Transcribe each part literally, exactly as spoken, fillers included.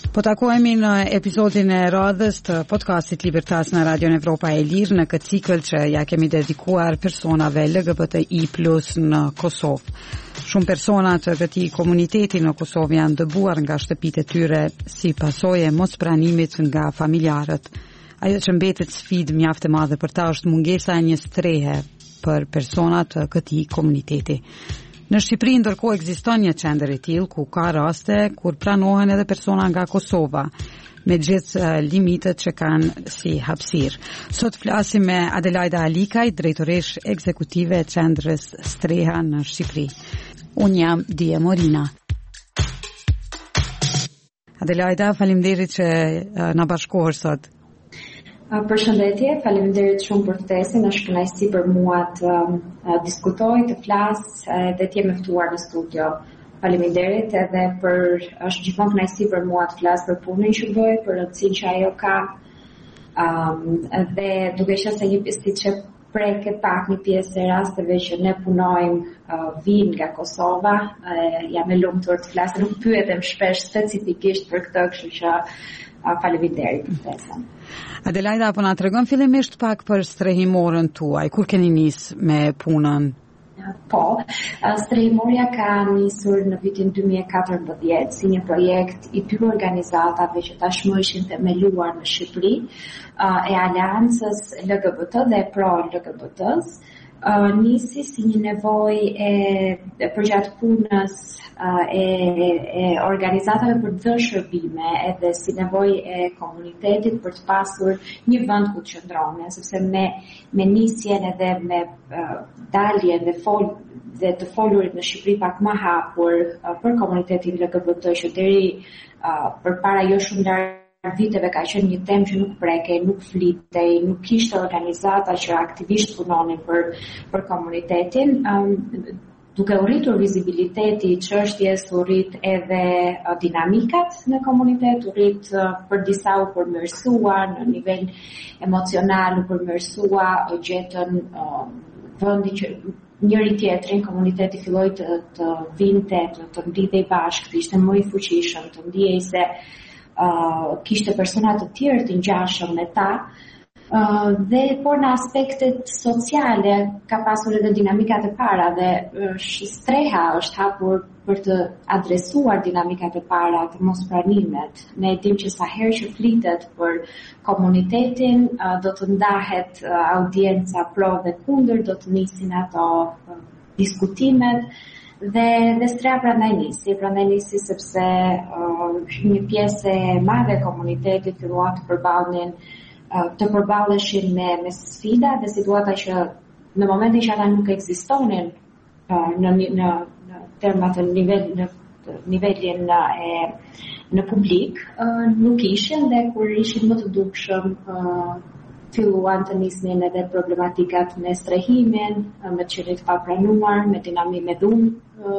Po takohemi në episodin e radhës të podcastit Libertas në Radion Evropa e Lirë në këtë cikël që ja kemi dedikuar personave L G B T I plus në Kosovë. Shumë persona të këtij komuniteti në Kosovë janë dëbuar nga shtëpitë e tyre si pasojë e mospranimit nga familjarët. Ajo që mbetet sfidë mjaft e madhe për ta është mungesa e një strehe për persona të këtij komuniteti. Në Shqipëri ndërkohë ekziston një qendër e tillë ku ka raste kur pranohen edhe persona nga Kosova, me gjithë uh, limitet që kanë si hapësirë. Sot flasim me Adelaida Alikaj, drejtoresh ekzekutive e qendrës Streha në Shqipëri. Unë jam Dia Morina. Adelaida, faleminderit që uh, na bashkohesh sot. Përshëndetje, faleminderit shumë për ftesën, është kënaqësi për mua të uh, diskutoj, të flas dhe të jem e ftuar në studio. Faleminderit edhe për është gjithmonë kënaqësi për mua të flas për punën që bëj, për rëndësinë që ajo ka. Um, dhe duke qenë se një siç e preket pak një pjesë e rasteve që ne punojmë uh, vinë nga Kosova, uh, jam e lumtur të flas, nuk pyetem shpesh specifikisht për këtë, kështu që uh, faleminderit për ftesën. Adelaida, apo na tregon fillimisht pak për strehimorën tuaj, kur keni nis me punën? Po, strehimorja ka nisur në vitin dy mijë e katërmbëdhjetë si një projekt i dy organizatave që tashmë ishin themeluar në Shqipëri, e Aleancës L G B T dhe Pro L G B T-s. Uh, nisi si një nevojë e, e përgjatë punës uh, e, e organizatave për të dhënë shërbime, edhe si nevojë e komunitetit për të pasur një vend ku të qëndronin, sepse me me nisjen edhe me uh, daljen dhe fol dhe të folurit në Shqipëri pak më hapur uh, për komunitetin L G B T që deri uh, përpara jo shumë larg viteve ka qenë një temë që nuk prekej, nuk flitej, nuk kishte organizata që aktivisht punonin për për komunitetin. Um, duke u rritur vizibiliteti i çështjes, u rrit edhe uh, dinamikat në komunitet, u rrit uh, për disa u përmirësua në nivel emocional, u përmirësua, u gjetën uh, vendi që njëri tjetrin komuniteti filloi të, të vinte, të, të ndihej bashkë, të ishte më i fuqishëm, të ndihej se Uh, kishte persona të tjerë të ngjashëm me ta, uh, dhe por në aspektet sociale ka pasur edhe dinamikat e para dhe uh, Streha është hapur për të adresuar dinamikat e para të mospranimit. Ne e dim që sa herë që flitet për komunitetin, uh, do të ndahet uh, audienca pro dhe kundër, do të nisin ato uh, diskutimet. Dhe, dhe Streha prandaj nisi, prandaj nisi sepse uh, një pjesë e madhe e komunitetit fillua të përballnin, uh, të përballeshin me, me sfida dhe situata që në momentin që ata nuk ekzistonin uh, në, në, në terma të nivel, në nivelin e në publik, uh, nuk ishin dhe kur ishin më të dukshëm uh, filluan të nisnin edhe problematikat me strehimin, me qerit pa pranuar, me dinamik me dhunë,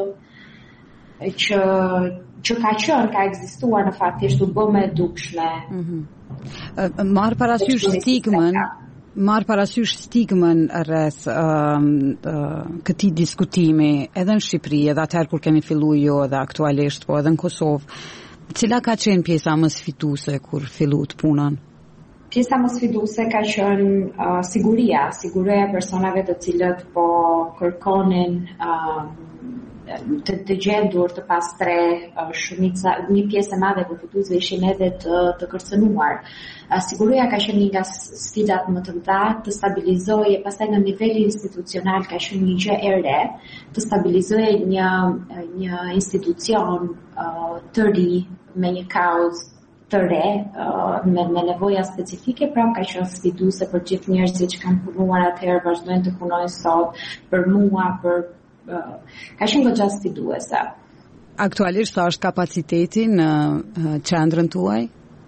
që, që ka qenë, ka ekzistuar në fakt, thjesht u bë më e dukshme. Mm-hmm. Marr parasysh stigmën, marr parasysh stigmën rreth uh, uh, këtij diskutimi edhe në Shqipëri, edhe atëherë kur keni filluar jo edhe aktualisht, po edhe në Kosovë. Cila ka qenë pjesa më sfiduese kur filluat punën? Pjesa më sfiduese ka qenë uh, siguria, siguria e personave të cilët po kërkonin uh, të, të gjendur të pastre, uh, shumica, një pjesë e madhe e përfituesve ishin edhe të, të kërcënuar. Uh, siguria ka qenë një nga sfidat më të mëdha, të stabilizojë, pastaj në nivel institucional ka qenë një gjë e re, të stabilizojë një një institucion uh, të ri me një kauzë të re, uh, me, me nevoja specifike, pra ka qenë sfiduese për gjithë njerëzit që kanë punuar atëherë, vazhdojnë të punojnë sot, për mua, për uh, ka qenë goxha sfiduese. Aktualisht sa është kapaciteti në uh, qendrën tuaj?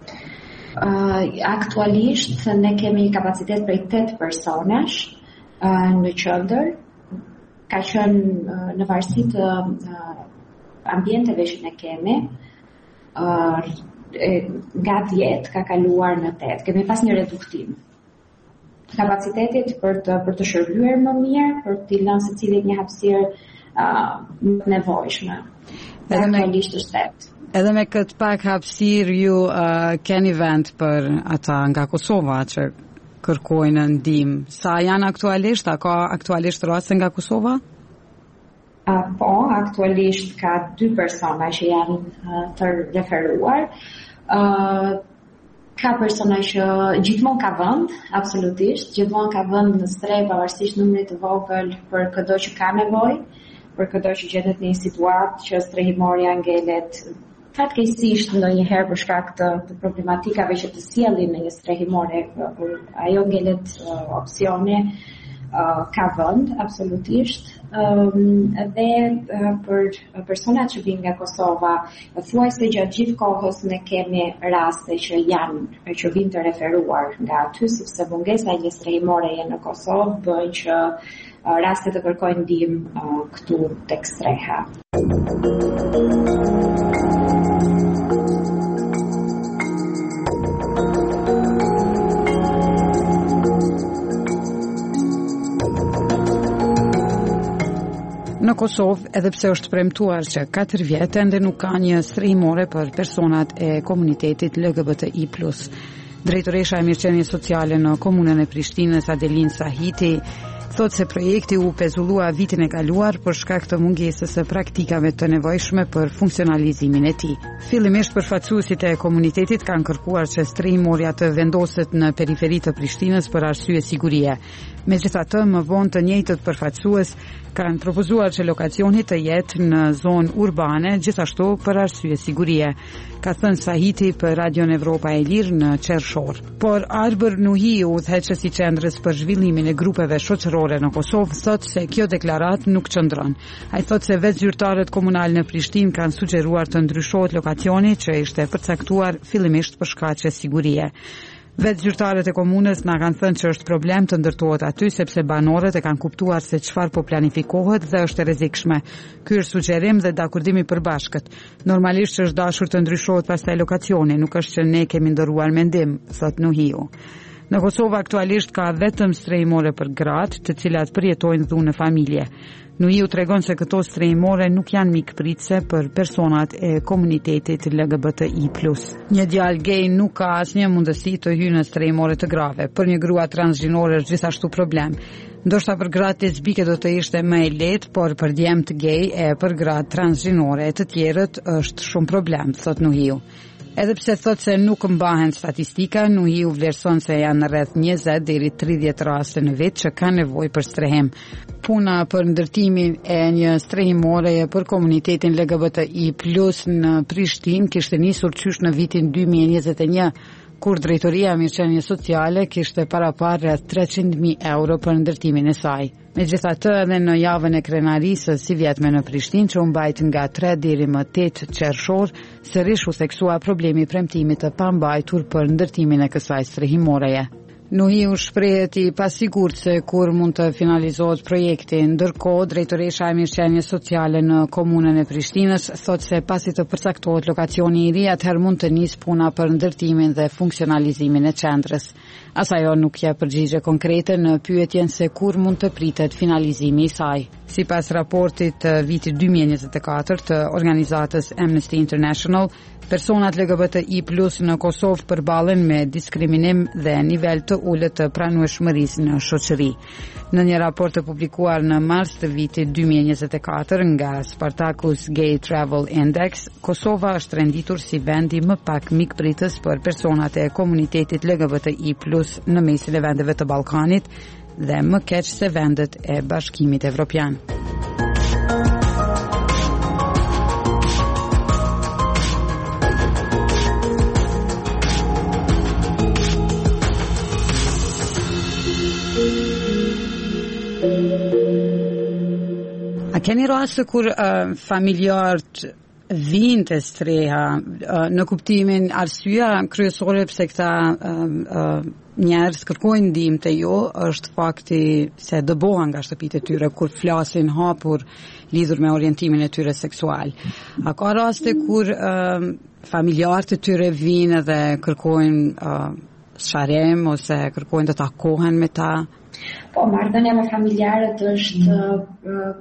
Uh, aktualisht ne kemi kapacitet prej tetë personash uh, në qendër. Ka qenë uh, në varësi të uh, ambienteve që ne kemi. Uh, nga dhjetë ka kaluar në tetë. Kemi pas një reduktim. Kapacitetit për të për të shërbyer më mirë, për të lënë secili një hapësirë uh, nevojshme. Aktualisht është tetë. Edhe me këtë pak hapësirë ju uh, keni vend për ata nga Kosova që kërkojnë ndihmë. Sa janë aktualisht? A ka aktualisht raste nga Kosova? Uh, po, aktualisht ka dy persona që janë uh, të referuar. Uh, Ka persona që gjithmonë ka vend, absolutisht, gjithmonë ka vend në strehë pavarësisht numrit të vogël për çdo që ka nevojë, për çdo që gjendet në një situatë që strehimorja ngelet fatkeqësisht ndonjëherë për shkak të, të problematikave që të sjellin në një strehimore, ajo ngelet uh, opsione uh, ka vend, absolutisht. Um, dhe uh, për personat që vinë nga Kosova, thuajse gjatë gjithë kohës ne kemi raste që janë që vinë të referuar nga aty, sepse mungesa e një strehimoreje në Kosovë bën që uh, raste të kërkojnë ndihmë uh, këtu tek streha. Në Kosovë, edhe pse është premtuar që katër vjet ende nuk ka një strehimore për personat e komunitetit L G B T I plus. Drejtoresha e Mirëqenies Sociale në komunën e Prishtinës, Adelin Sahiti, thotë se projekti u pezullua vitin e kaluar për shkak të mungesës së praktikave të nevojshme për funksionalizimin e tij. Fillimisht përfaqësuesit e komunitetit kanë kërkuar që strehimorja të vendoset në periferi të Prishtinës për arsye sigurie. Megjithatë, më vonë të njëjtët përfaqësues kanë propozuar që lokacioni të jetë në zonë urbane, gjithashtu për arsye sigurie, ka thënë Sahiti për Radion Evropa e Lirë në Qershor. Por Arbër Nuhiu, udhëheqësi i qendrës për zhvillimin e grupeve shoqërore në Kosovë, thotë se kjo deklaratë nuk qëndron. Ai thotë se vetë zyrtarët komunal në Prishtinë kanë sugjeruar të ndryshohet lokacioni që ishte përcaktuar fillimisht për shkaqe sigurie. Vetë zyrtarët e komunës na kanë thënë që është problem të ndërtohet aty sepse banorët e kanë kuptuar se çfarë po planifikohet dhe është e rrezikshme. Ky është sugjerim dhe dakordimi përbashkët. Normalisht është dashur të ndryshohet pastaj lokacioni, nuk është që ne kemi ndërruar mendim, thot Nuhiu. Në Kosovë aktualisht ka vetëm strehimore për gratë, të cilat përjetojnë dhunë në familje. Nuhiu tregon se këto strehimore nuk janë mikpritse për personat e komunitetit L G B T I plus. Një djalë gay nuk ka asnjë mundësi të hyjë në strehimore të grave. Për një grua transgjinore është gjithashtu problem. Ndoshta për gratë lesbike do të ishte më e lehtë, por për djemt gay e për gratë transgjinore e të tjerët është shumë problem, thot Nuhiu. Edhe pse thot se nuk mbahen statistika, Nuhiu vlerëson se janë rreth njëzet deri tridhjetë raste në vit që kanë nevojë për strehim. Puna për ndërtimin e një strehimore për komunitetin L G B T I plus në Prishtinë kishte nisur qysh në vitin dy mijë e njëzet e një, kur Drejtoria e Mirëqenies Sociale kishte parapar rreth treqind mijë euro për ndërtimin e saj. Megjithatë, edhe në javën e krenarisë si vjetme në Prishtinë, që u mbajt nga tre deri më tetë qershor, sërish u theksua problemi premtimit të pambajtur për ndërtimin e kësaj strehimoreje. Nuhiu shprehet i pasigurt se kur mund të finalizohet projekti. Ndërkohë, Drejtoresha e Mirëqenies Sociale në komunën e Prishtinës thotë se pasi të përcaktohet lokacioni i ri, atëherë mund të nisë puna për ndërtimin dhe funksionalizimin e qendrës. As ajo nuk jep përgjigje konkrete në pyetjen se kur mund të pritet finalizimi i saj. Sipas raportit të vitit dy mijë e njëzet e katër të organizatës Amnesty International, personat L G B T I plus në Kosovë përballen me diskriminim dhe nivel të ulët të pranueshmërisë në shoqëri. Në një raport të publikuar në mars të vitit dy mijë e njëzet e katër nga Spartacus Gay Travel Index, Kosova është renditur si vendi më pak mikpritës për personat e komunitetit L G B T I plus në mesin e vendeve të Ballkanit dhe më keq se vendet e Bashkimit Evropian. A keni raste kur uh, familjarët vinë të streha uh, në kuptimin arsyeja kryesore pse këta uh, uh, njerëz kërkojnë ndihmë te ju është fakti se dëbohen nga shtëpitë e tyre kur flasin hapur lidhur me orientimin e tyre seksual. A ka raste kur uh, familjarët e tyre vinë dhe kërkojnë uh, sharem ose kërkojnë të takohen me ta? Po, marrëdhënia me familjarët është uh,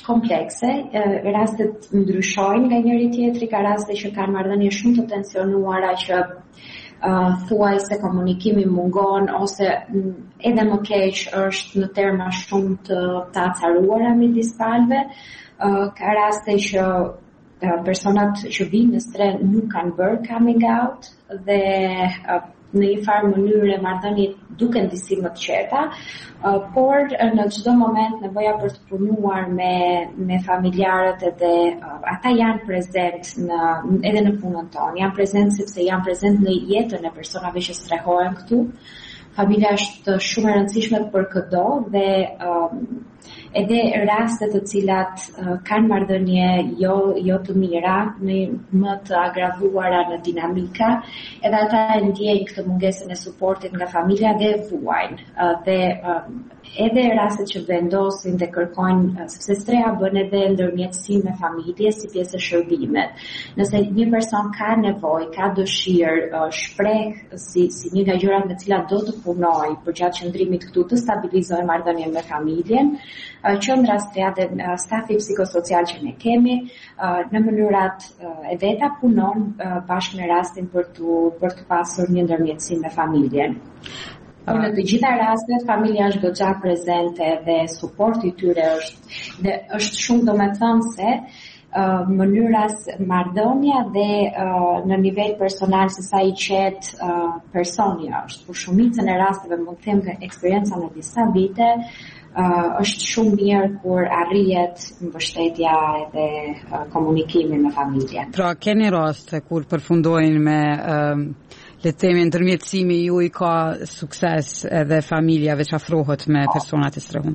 komplekse, rastet ndryshojnë nga njëri tjetri, ka raste që kanë marrëdhënie shumë të tensionuara që uh, thuaj se komunikimi mungon ose m, edhe më keq është në terma shumë të të acaruara midis palëve, uh, ka raste që uh, personat që vinë në stren nuk kanë bërë coming out dhe uh, në një farë mënyrë marrëdhëniet duken disi më të qeta, uh, por në çdo moment nevoja për të punuar me me familjarët edhe uh, ata janë prezent në edhe në punën tonë, janë prezent sepse janë prezent në jetën e personave që strehohen këtu. Familja është shumë e rëndësishme për këdo dhe um, edhe raste të cilat uh, kanë marrëdhënie jo jo të mira, në më të agravuara në dinamika, edhe ata e ndjejnë këtë mungesën e suportit nga familja dhe vuajnë. Uh, dhe uh, edhe rastet që vendosin dhe kërkojnë, uh, sepse streha bën edhe ndërmjetësim me familje si pjesë e shërbimit. Nëse një person ka nevojë, ka dëshirë, uh, shpreh si si një nga gjërat me të cilat do të punoj për gjatë qëndrimit këtu të stabilizojë marrëdhënien me familjen, qendra streha dhe stafi psikosocial që ne kemi në mënyrat e veta punon bashkë në rastin për të për të pasur një ndërmjetësim me familjen. Por në të gjitha rastet familja është goxha prezente dhe suporti i tyre është dhe është shumë domethënëse Uh, mënyras marrëdhënia dhe uh, në nivel personal se sa i qet uh, personi është. Por shumicën e rasteve mund të them që eksperjenca në disa vite uh, është shumë mirë kur arrihet mbështetja edhe uh, komunikimi me familjen. Pra keni raste kur përfundojnë me um, le të themi ndërmjetësimi juaj ka sukses edhe familjave që afrohet me personat e strehuar?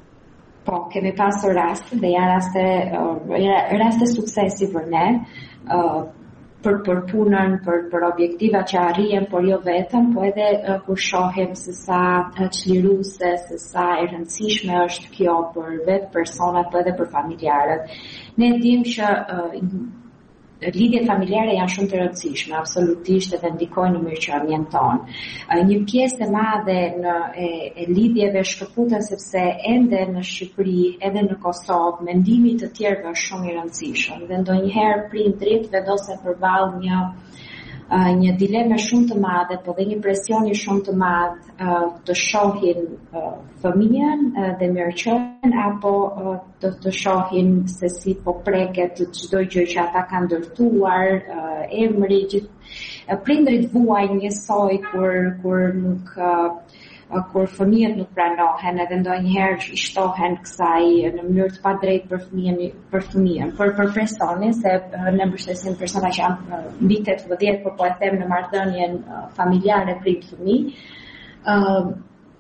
Po, kemi pasur raste dhe janë raste, uh, raste suksesi për ne, uh, për, për punën, për, për objektiva që arrijen, por jo vetëm, po edhe uh, kur shohim se sa uh, çliruese, se sa e rëndësishme është kjo për vetë personat, po edhe për familjarët. Ne dim që uh, lidhjet familjare janë shumë të rëndësishme, absolutisht edhe ndikojnë në mirëqenien tonë. Një pjesë e madhe në e, e lidhjeve shkëputen sepse ende në Shqipëri, edhe në Kosovë, mendimi të tjerëve është shumë i rëndësishëm dhe ndonjëherë prindrit vendosen përballë një Uh, një dileme shumë të madhe, po dhe një presioni shumë të madh uh, të shohin uh, fëmijën uh, dhe mirëqenien apo uh, të, të shohin se si po preket çdo gjë që ata kanë ndërtuar, uh, emri, gjithë uh, prindrit vuajnë njësoj kur kur nuk uh, kur fëmijët nuk pranohen edhe ndonjëherë i shtohen kësaj në mënyrë të padrejtë për fëmijën për fëmijën, për për personin se ne mbështesim persona që janë mbi tetëdhjetë, por po e them në marrëdhënien familjare prind fëmijë, uh,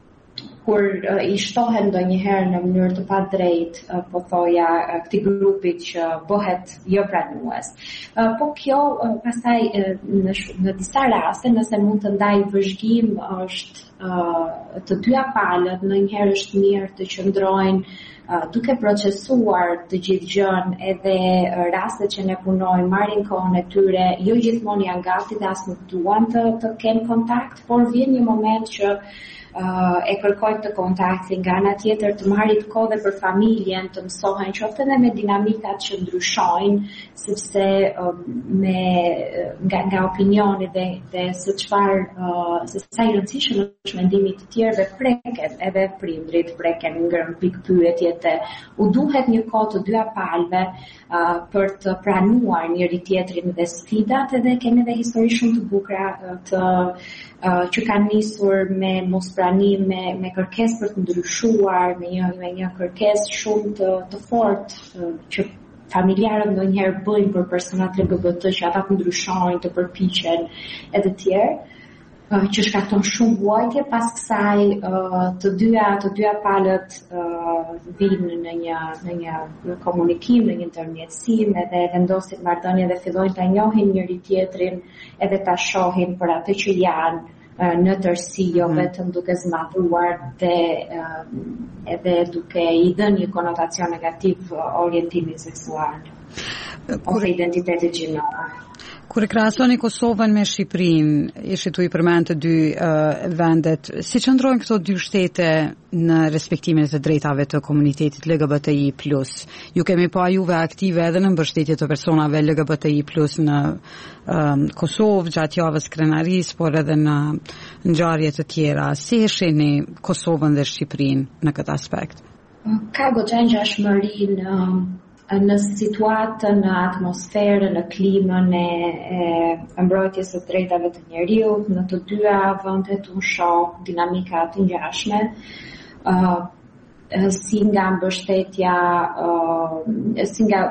kur uh, i shtohen ndonjëherë në mënyrë të padrejtë, uh, po thoja uh, këtij grupit që bëhet jo pranues. Uh, po kjo uh, pastaj uh, në, në disa raste nëse mund të ndaj vëzhgim është uh, të dyja palët, ndonjëherë është mirë të qëndrojnë uh, duke procesuar të gjithë gjën edhe uh, rastet që ne punojmë, marrin kohën e tyre, jo gjithmonë janë gati dhe as nuk duan të, të kenë kontakt, por vjen një moment që Uh, e kërkojnë të kontaktin nga ana tjetër, të marrit kohë dhe për familjen, të mësohen qoftë edhe me dinamikat që ndryshojnë, sepse uh, me nga, nga opinioni dhe, dhe se çfarë uh, se sa i rëndësishëm është mendimi të tjerëve preken, edhe prindrit preken ngrën pikë pyetje, u duhet një kohë të dyja palëve uh, për të pranuar njëri tjetrin dhe sfidat, edhe kemi edhe histori shumë të bukura uh, të uh, që kanë nisur me mos pranim, me, me kërkesë për të ndryshuar, me një, me një kërkesë shumë të, të fortë uh, që familjarët ndonjëherë bëjnë për personat L G B T që ata të ndryshojnë, të përpiqen edhe të tjerë, uh, që shkakton shumë vuajtje, pas kësaj uh, të dyja të dyja palët uh, vinë në një në një komunikim, në një ndërmjetësim, edhe vendosin marrëdhënie dhe fillojnë ta njohin njëri tjetrin, edhe ta shohin për atë që janë në tërësi, jo vetëm duke zmadhuar dhe uh, edhe duke i dhënë një konotacion negativ orientimit seksual ose identitetit gjinor. Kur e krahasoni Kosovën me Shqipërinë, ishi tu i përmend të dy uh, vendet, si qëndrojnë këto dy shtete në respektimin e të drejtave të komunitetit L G B T I plus? Ju kemi pa juve aktive edhe në mbështetje të personave L G B T I plus në um, Kosovë, gjatë javës krenarisë, por edhe në ngjarje të tjera. Si e shihni Kosovën dhe Shqipërinë në këtë aspekt? Ka goxha ngjashmëri në në situatën, në atmosferën, në klimën e, e mbrojtjes së drejtave të njeriut, në të dyja vendet unë shoh dinamika të ngjashme, uh, si nga mbështetja, uh, si nga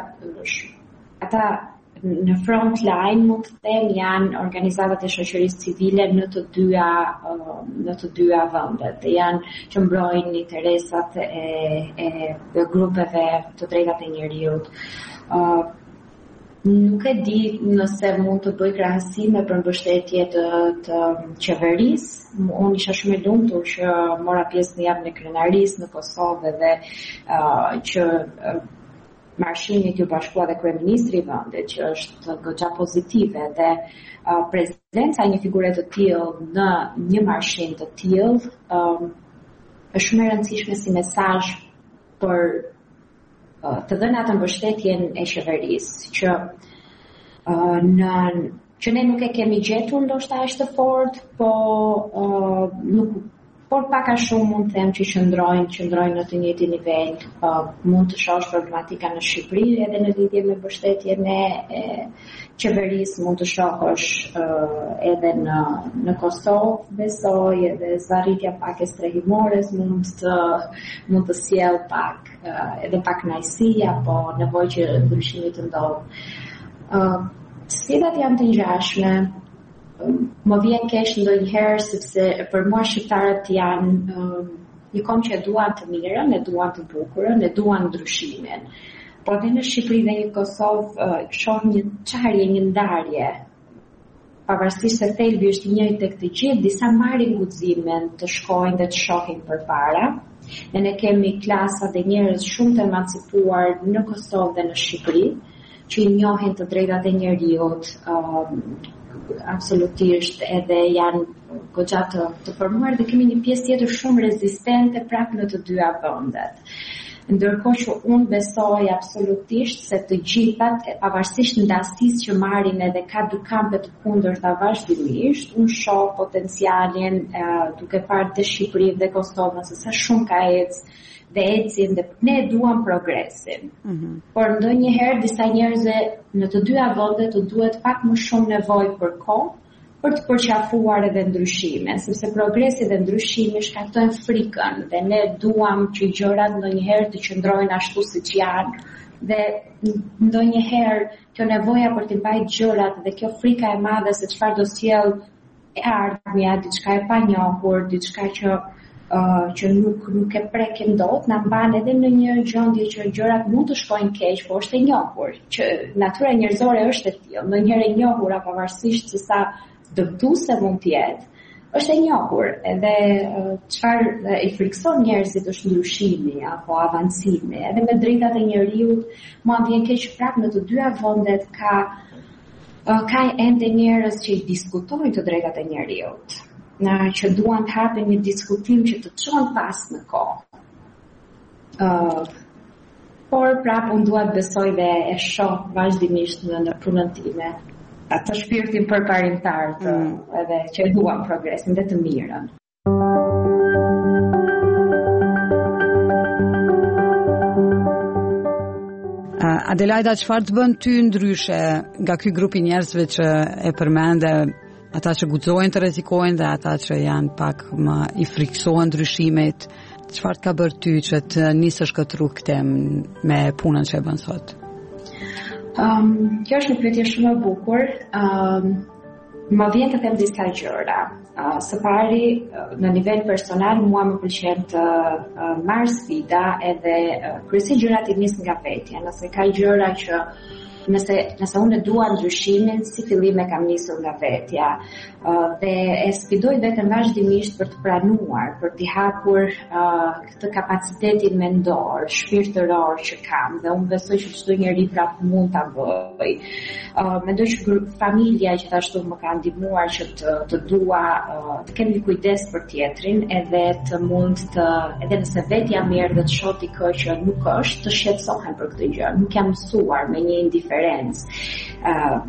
ata në front line, mund të them, janë organizatat e shoqërisë civile në të dyja uh, në të dyja vendet, dhe janë që mbrojnë interesat e, e, e grupeve të drejtat e njeriut. Uh, nuk e di nëse mund të bëj krahasime për mbështetje të, të qeverisë. Unë isha shumë e lumtur që mora pjesë në javën e krenarisë në Kosovë dhe uh, që uh, marshimit ju bashkua dhe kryeministri i vendit, që është goxha pozitive, dhe uh, prezenca e një figure të tillë në një marshim të tillë um, është shumë e rëndësishme si mesazh për uh, të dhënë atë mbështetjen e qeverisë, që uh, në që ne nuk e kemi gjetur ndoshta aq të fortë, po uh, nuk por pak a shumë mund të them që qëndrojnë, qëndrojnë në të njëjtin nivel. Uh, mund të shohësh problematika në Shqipëri edhe në lidhje me mbështetjen e, e qeverisë, mund të shohësh uh, edhe në në Kosovë, besoj, edhe zvarritja pak e strehimores mund të mund të sjell pak uh, edhe pak kënaqësi apo nevojë që ndryshimi të ndodhë. Uh, Sfidat janë të ngjashme. Më vjen keq ndonjëherë sepse për mua shqiptarët janë um, një kom që e duan të mirën, e duan të bukurën, e duan ndryshimin. Por dhe në Shqipëri dhe në Kosovë uh, shoh një çarje, një ndarje. Pavarësisht se thelbi është i njëjtë tek të gjithë, disa marrin guximin të shkojnë dhe të shohin përpara. Ne ne kemi klasa dhe njerëz shumë të emancipuar në Kosovë dhe në Shqipëri, që i njohin të drejtat e njeriut, um, absolutisht, edhe janë goxha të, të formuar, dhe kemi një pjesë tjetër shumë rezistente prapë në të dyja vendet. Ndërkohë që unë besoj absolutisht se të gjithat, pavarësisht ndasisë që marrin edhe ka dy kampe të kundërta vazhdimisht, unë shoh potencialin uh, duke parë dhe Shqipërinë dhe Kosovën se sa shumë ka ecë dhe ecin dhe ne duam progresin. Mm-hmm. Por ndonjëherë disa njerëz në të dyja vendet të duhet pak më shumë nevojë për kohë për të përqafuar edhe ndryshimin, sepse progresi dhe ndryshimi shkaktojnë frikën dhe ne duam që gjërat ndonjëherë të qëndrojnë ashtu siç janë, dhe ndonjëherë kjo nevoja për të mbajtur gjërat dhe kjo frika e madhe se çfarë do sjell e ardhmja, diçka e panjohur, diçka që Uh, që nuk nuk e prekin dot, na mban edhe në një gjendje që gjërat mund të shkojnë keq, por është e njohur që natyra njerëzore është e tillë, ndonjëherë e njohur pavarësisht se sa dëmtuese mund të jetë, është e njohur, edhe çfarë uh, i frikson njerëzit është ndryshimi apo avancimi, edhe me drejtat e njeriut, mua vjen keq prapë në të dyja vendet ka uh, ka ende njerëz që i diskutojnë të drejtat e njeriut. Na që duan të hapin një diskutim që të çon pas në kohë. Uh, por prapë unë dua të besoj dhe e shoh vazhdimisht në, në punën time atë shpirtin përparimtar të mm. edhe që duan progresin dhe të mirën. Uh, Adelaida, çfarë të bën ty ndryshe nga ky grup i njerëzve që e përmende? Ata që guxojnë të rrezikojnë dhe ata që janë pak më i friksohen ndryshimit, çfarë ka bërë ty që të nisësh këtë rrugë këtë me punën që e bën sot? Um, kjo është një pyetje shumë e bukur. Um, më vjen të them disa gjëra. Uh, së pari, në nivel personal, mua më pëlqen të uh, marr sfida edhe uh, kryesisht gjërat i nis nga vetja. Nëse ka gjëra që nëse, nëse unë dua ndryshimin, si fillim e kam nisur nga vetja, uh, dhe e sfidoj veten vazhdimisht për të pranuar, për të hapur uh, këtë kapacitetin mendor, shpirtëror që kam, dhe unë besoj që çdo njeri prapë mund ta bëj. Uh, mendoj që familja gjithashtu më ka ndihmuar që të, të dua uh, të kemi kujdes për tjetrin, edhe të mund të, edhe nëse vetja mirë dhe të shoh dikë që nuk është, të shqetësohem për këtë gjë. Nuk jam mësuar me një indiferencë. Uh,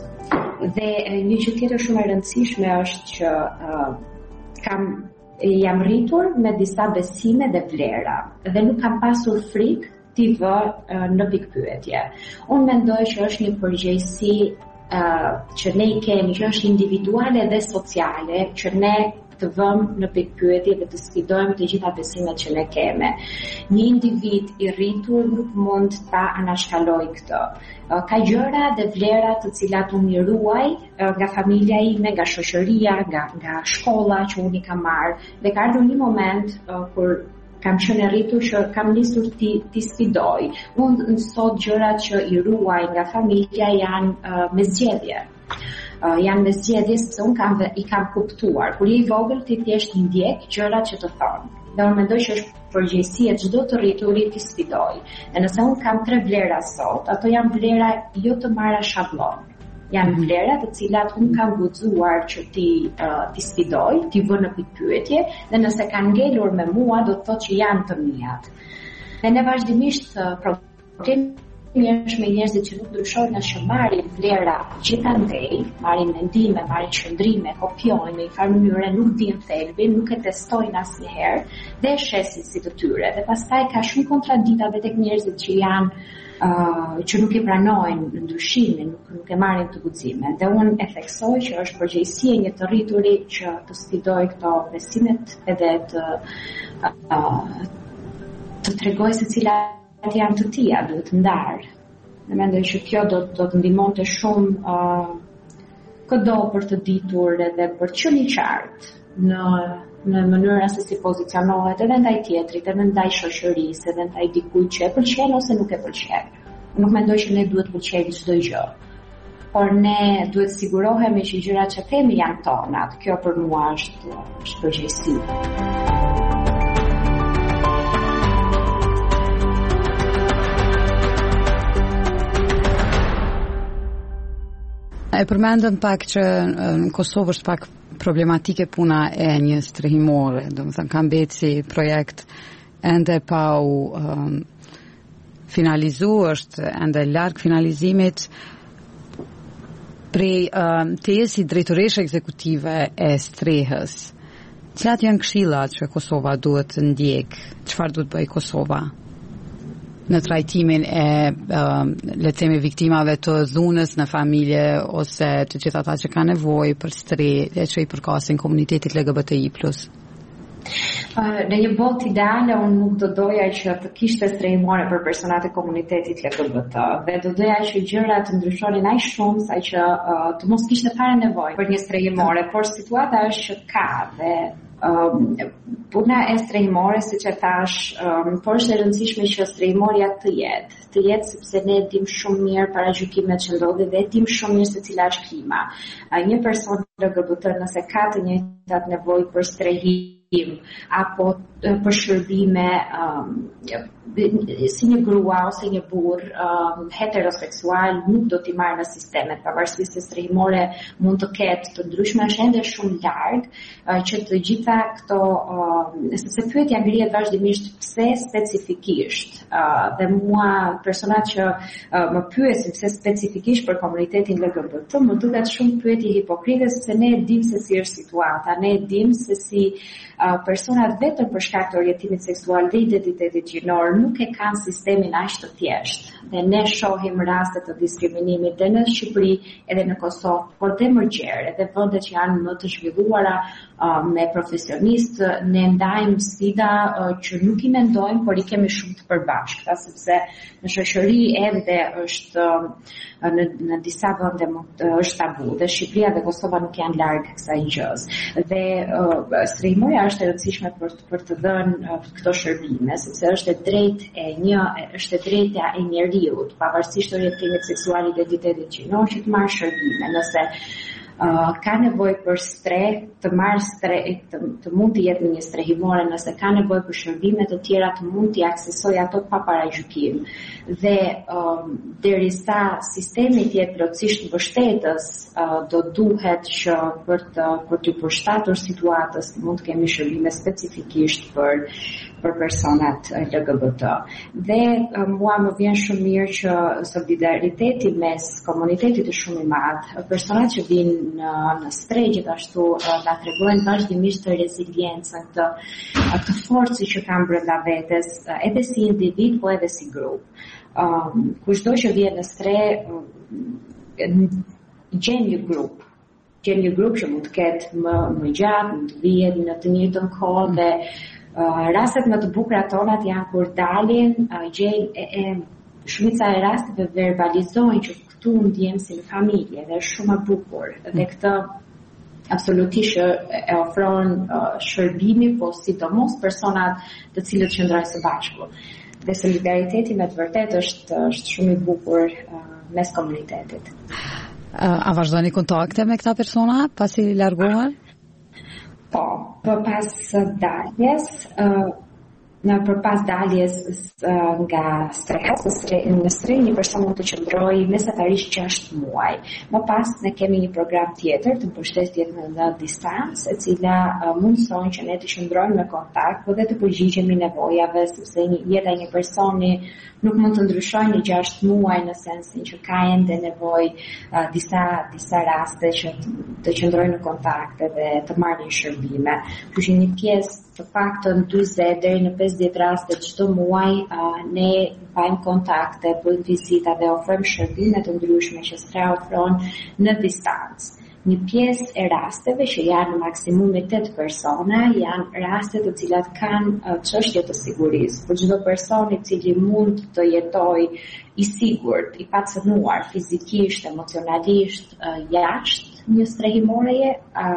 dhe një gjë tjetër shumë e rëndësishme është që uh, kam jam rritur me disa besime dhe vlera dhe nuk kam pasur frikë t'i vë uh, në pikpyetje. Unë mendoj që është një përgjegjësi uh, që ne i kemi, që është individuale dhe sociale, që ne të vëmë në pikpyetje dhe të sfidojmë të gjitha besimet që ne keme. Një individ i rritur nuk mund ta anashkaloj këtë. Ka gjëra dhe vlera të cilat unë i ruaj nga familja ime, nga shoqëria, nga, nga shkolla që unë i kam marrë, dhe ka ardhur një moment uh, kur kam qenë e rritur që kam nisur ti, ti sfidoj. Unë sot gjërat që i ruaj nga familja janë uh, me zgjedhje. Uh, janë me zgjedhje sepse unë kam, i kam kuptuar. Kur je i vogël ti thjesht ndjek gjërat që të thonë. Dhe unë mendoj që është përgjegjësi e çdo të rriturit të sfidoj. Dhe nëse unë kam tre vlera sot, ato janë vlera jo të marra shablon. Janë vlera të cilat unë kam guxuar që ti uh, ti sfidoj, ti vë në pikpyetje, dhe nëse kanë ngelur me mua do të thotë që janë të mijat. Dhe ne vazhdimisht uh, problemi është me njerëzit që nuk ndryshojnë, në që marrin vlera gjithandej, marrin mendime, marrin qëndrime, kopjojnë në një farë mënyre, nuk dinë thelbin, nuk e testojnë asnjëherë dhe e shesin si të tyre. Dhe pastaj ka shumë kontradikta tek njerëzit që janë uh, që nuk e pranojnë ndryshimin, nuk, nuk e marrin të guxime. Dhe unë e theksoj që është përgjegjësi e një të rriturit që të sfidoj këto besimet edhe të uh, të tregoj se cilat janë të tia, duhet ndarë. Dhe mendoj që kjo do, do të ndihmonte shumë uh, këdo për të ditur edhe për të qenë i qartë në në mënyrën se si pozicionohet edhe ndaj tjetrit, edhe ndaj shoqërisë, edhe ndaj dikujt që e pëlqen ose nuk e pëlqen. Nuk mendoj që ne duhet të pëlqejmë çdo gjë, por ne duhet sigurohemi që gjërat që themi janë tonat. Kjo për mua është është përgjegjësi. E përmendëm pak që në Kosovë është pak problematike puna e një strehimore, do të thënë ka mbetë si projekt ende pa u um, finalizu, është ende larg finalizimit. Prej um, tejës si drejtoreshe ekzekutive e strehës, cilat janë këshillat që Kosova duhet të ndjek, çfarë duhet bëj Kosova në trajtimin e uh, le të themi viktimave të dhunës në familje ose të gjithë ata që kanë nevojë për strehë që i përkasin komunitetit L G B T I plus. Uh, në një botë ideale unë nuk do doja që të kishte strehimore për personat e komunitetit L G B T, dhe do doja që gjërat të ndryshonin aq shumë sa që uh, të mos kishte fare nevojë për një strehimore, por situata është që ka dhe Um, puna e strehimore, siç e thash, um, por është e rëndësishme që strehimoria të jetë, të jetë sepse ne dim shumë mirë paragjykimet që ndodhin dhe dim shumë mirë se cila është klima. Uh, një person L G B T nëse ka të njëjtat nevojë për strehim apo uh, për shërbime um, si një grua ose një burr um, heteroseksual, nuk do t'i marrë në sistemet, pavarësisht se strehimore mund të ketë të ndryshme, është ende shumë larg uh, që të gjitha këto, uh, sepse pyetja ngrihet vazhdimisht pse specifikisht, uh, dhe mua personat që uh, më pyesin pse specifikisht për komunitetin L G B T, më duket shumë pyetje hipokrite, sepse ne e dim se si është situata, ne e dim se si uh, personat vetëm për shkak të orientimit seksual dhe identitetit gjinor nuk e kanë sistemin aq të thjeshtë. Dhe ne shohim raste të diskriminimit dhe në Shqipëri edhe në Kosovë, por dhe më gjerë, edhe vendet që janë më të zhvilluara uh, me profesionistë, ne ndajmë sfida uh, që nuk i mendojmë, por i kemi shumë të përbashkëta, sepse në shoqëri edhe është uh, në, në disa vende uh, është tabu, dhe Shqipëria dhe Kosova nuk janë larg kësaj gjës. Dhe uh, strehimoria është e rëndësishme për, për të dhënë këto shërbime, sepse është e drejtë e një është e drejta e njeriut, pavarësisht orientimit seksual, identitetit gjinor, që të marrë shërbime. Nëse Uh, ka nevojë për streh, të marrë streh, të, të mund të jetë një strehimore, nëse ka nevojë për shërbime të tjera, të mund t'i aksesojë ato pa paragjykim. Dhe um, derisa sistemi të jetë plotësisht mbështetës, uh, do duhet që për të për të përshtatur situatës mund të kemi shërbime specifikisht për për personat L G B T. Dhe uh, mua më vjen shumë mirë që solidariteti mes komunitetit është shumë i madh. Personat që vinë në, në streh gjithashtu uh, na tregojnë vazhdimisht të reziliencën, këtë këtë forcë që kanë brenda vetes, uh, edhe si individ, po edhe si grup. Um, Kushdo që vjen në streh, uh, gjen një grup. Gjen një grup që mund të ketë më më gjatë, mund të vihet në të njëjtën kohë dhe Uh, rastet më të bukura tonat janë kur dalin, uh, gjejnë e, e shumica e rasteve verbalizojnë që këtu ndjem si në familje dhe është shumë e bukur. Dhe këtë absolutisht e ofron uh, shërbimi, po sidomos personat të cilët qëndrojnë së bashku. Dhe solidariteti me të vërtet është, është shumë i bukur uh, mes komunitetit. Uh, a vazhdoni kontakte me këta persona pasi largohen? Po, për pas daljes, uh, në për pas daljes uh, nga streha, në streh një person mund të qëndrojë mesatarisht gjashtë muaj. Më pas ne kemi një program tjetër të mbështetjes në distancë, e cila uh, mundson që ne të qëndrojmë në kontakt, por dhe të përgjigjemi nevojave, sepse një jeta e një personi nuk mund të ndryshojë në gjashtë muaj, në sensin që ka ende nevojë uh, disa disa raste që të qëndrojnë në kontakt dhe të marrin shërbime. Kështu që një pjesë të paktën njëzet deri në pesëdhjetë raste çdo muaj uh, ne bëjmë kontakte, bëjmë vizita dhe ofrojmë shërbime të ndryshme që streha ofron në distancë. Një pjesë e rasteve që janë në maksimum tetë persona janë raste të cilat kanë çështje të sigurisë. Për çdo person i cili mund të jetojë i sigurt, i pacënuar fizikisht, emocionalisht jashtë një strehimoreje,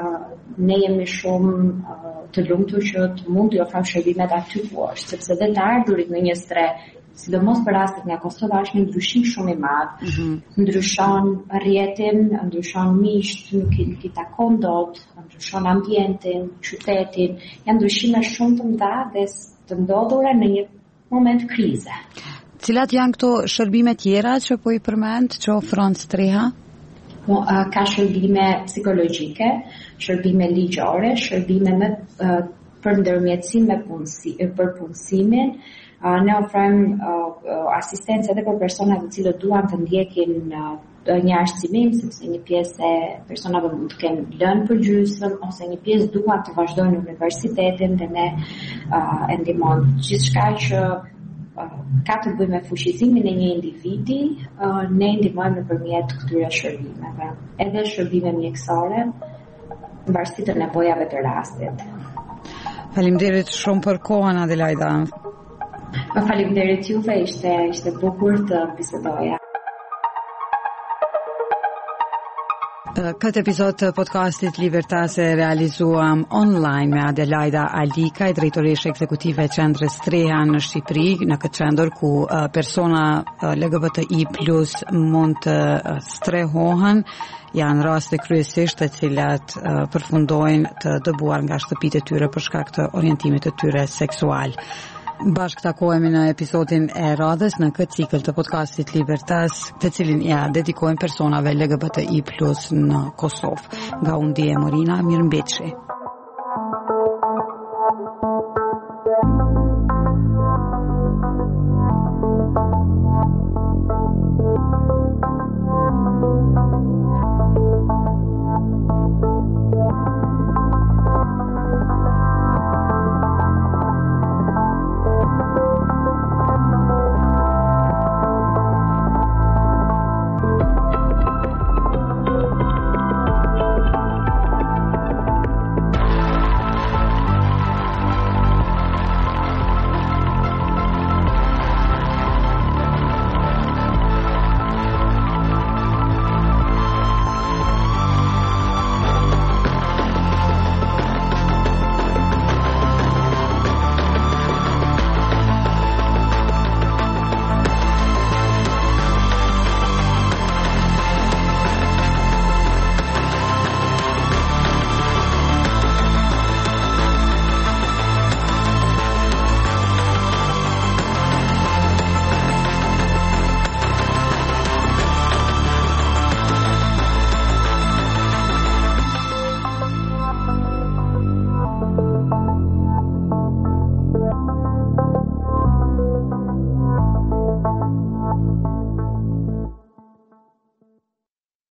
ne jemi shumë të lumtur që të mund të ofrojmë shërbimet aty poshtë, sepse dhe të ardhurit në një streh, sidomos për rastet nga Kosova, është një ndryshim shumë i madh. Mm-hmm. Ndryshon rrjetin, ndryshon miqt, nuk i, i takon dot, ndryshon ambientin, qytetin, janë ndryshime shumë të mëdha dhe të ndodhura në një moment krize. Cilat janë këto shërbime tjera që po i përmend që ofron streha? Po, uh, ka shërbime psikologjike, shërbime ligjore, shërbime me, uh, për ndërmjetësim me punësi, për punësimin. Uh, ne ofrojmë uh, asistencë edhe për persona të cilët duan të ndjekin uh, një arsimim, sepse një pjesë e personave mund të kenë lënë përgjysmë ose një pjesë duan të vazhdojnë në universitetin dhe ne uh, e ndihmojmë gjithçka që uh, ka të bëjë me fuqizimin e një individi, uh, ne ndihmojmë nëpërmjet këtyre shërbimeve, edhe shërbime mjekësore, në varësi të nevojave të rastit. Faleminderit shumë për kohën, Adelaida. Faleminderit juve, ishte ishte bukur të bisedoja. Këtë episod të podcastit Libertas e realizuam online me Adelaida Alika, drejtoreshe ekzekutive e qendrës Streha në Shqipëri, në këtë qendër ku persona L G B T I plus mund të strehohen. Janë raste kryesisht të cilat uh, përfundojnë të dëbuar nga shtëpitë e tyre për shkak të orientimit të tyre seksual. Bashkë takohemi në episodin e radhës në këtë cikël të podcastit Libertas, të cilin ja dedikojmë personave L G B T I plus në Kosovë. Nga unë Dije Morina, mirëmbëjtje.